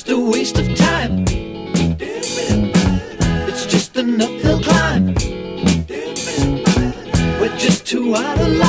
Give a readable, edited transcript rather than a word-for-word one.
just a waste of time. It's just an uphill climb. We're just too out of line.